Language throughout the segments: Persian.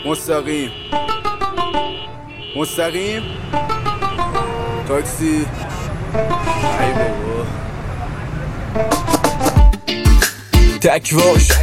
مستقیم تاکسی. ای بابا تکواش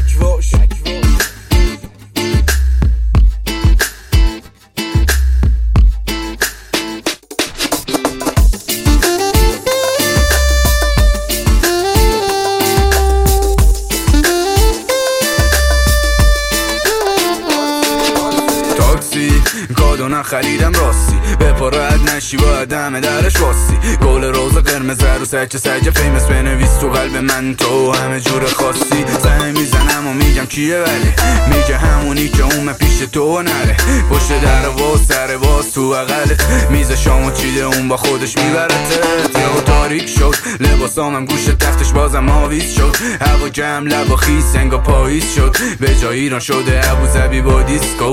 کادو نخریدم راستی بپا رد نشی باید همه درش واستی گل روز قرمز رو سجه فیمس بنویس تو قلب من تو همه جور خاصی زنه میزنم و میگم کیه ولی میگه همونی که اومه پیش تو نره پشت در و سر باز تو اقلت میز شامو چیده اون با خودش میبرتت یا تاریک شد لباسامم گوش تختش بازم آویز شد هوا جمع لبا خیس انگا پاییز شد به جای ایران شده ابوظبی با دیسکو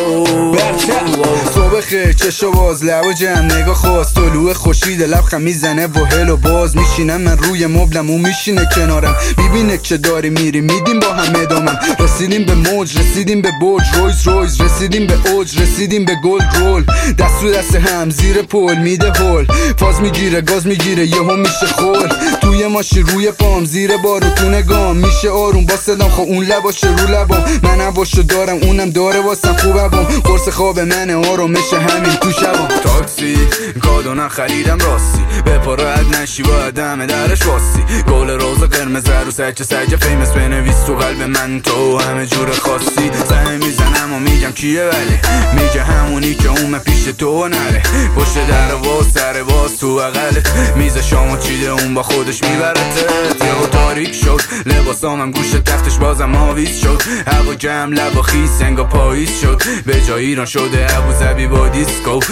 صبح خیر چشو باز لب و جمع نگاه خواست طلوع خورشید لبخند میزنه و هلو باز میشینم من روی مبلم اون میشینه کنارم میبینه که داری میری میدیم با هم ادامم رسیدیم به موج رسیدیم به برج رویز رسیدیم به اوج رسیدیم به گلد رول دست رو دست هم زیر پل میده هول فاز میگیره گاز میگیره یهو میشه خول توی ماشین روی پام زیر بارو تو نگام میشه آروم با صدام خب اون لباشه رو لبام من هواشو دارم اونم داره واسم خوبم قرص خواب منه آرومش همین تو شبام تاکسی کادو نخریدم راستی بپا رد نشی باید همه درش واستی گل روز قرمز رو سجه فیمس بنویس تو قلب من تو همه جور خاصی زنه میزنم و میگم کیه ولی میگه همونی که اومه پیش تو نره پشت در و سر باز تو اقلت میز شامو چیده اون با خودش میبرتت یا تاریک شد لباسامم گوش تختش بازم آویز شد هوا جمع لبا خیس انگا پاییز شد به جای ایران شده ابوظبی با دیسکو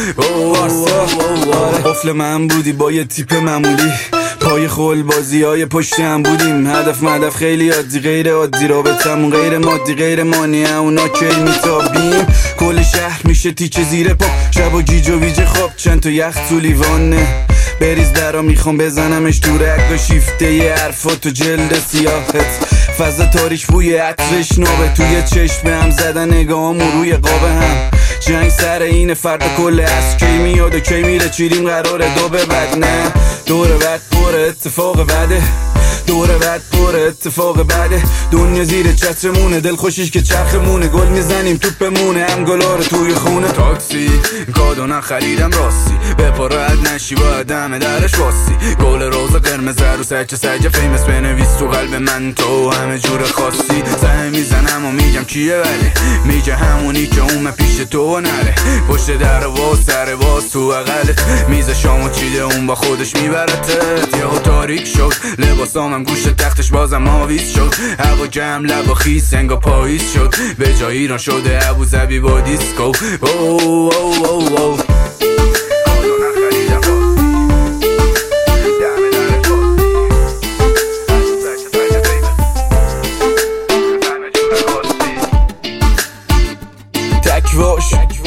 قفل من بودی با یه تیپ معمولی پای خول بازی های پشت هم بودیم هدف خیلی عادی غیر عادی رابطمون غیر مادی غیر مانعه اونا که میتابیم کل شهر میشه تیچه زیر پا شب و گیج و ویج خواب چند تا یخ تو لیوانه بریز درا میخوام بزنمش تو رگ و شیفته یه حرفات و جلد سیاهت فضا تاریک بوی عطرش نابه توی چشم هم زدن نگاهم و روی قاب هم جنگ سر اینه فرد کل از کی میاد و کی میره چیریم قراره دو به بد نه دور بد پر اتفاق بده دور بد پر اتفاق بده دنیا زیر چترمونه دل خوشیش که چرخمونه گل میزنیم توپمونه هم گلا رو توی خونه تاکسی کادو نخریدم راستی بپا رد نشی باید همه درش واستی گل روز قرمز رو سجه فیمس بنویس تو قلب من تو همه جور خاصی زنه میزنم و میگم کیه ولی میگه همونی که اومه پیش تو نره پشت در و سر باز تو اقلت میز شامو چیده اون با خودش میبرتت یا تاریک شد لباسامم گوش تختش بازم آویز شد هوا جمع لبا خیس انگا پاییز شد به جای ایران شده ابوظبی با دیسکو تکواش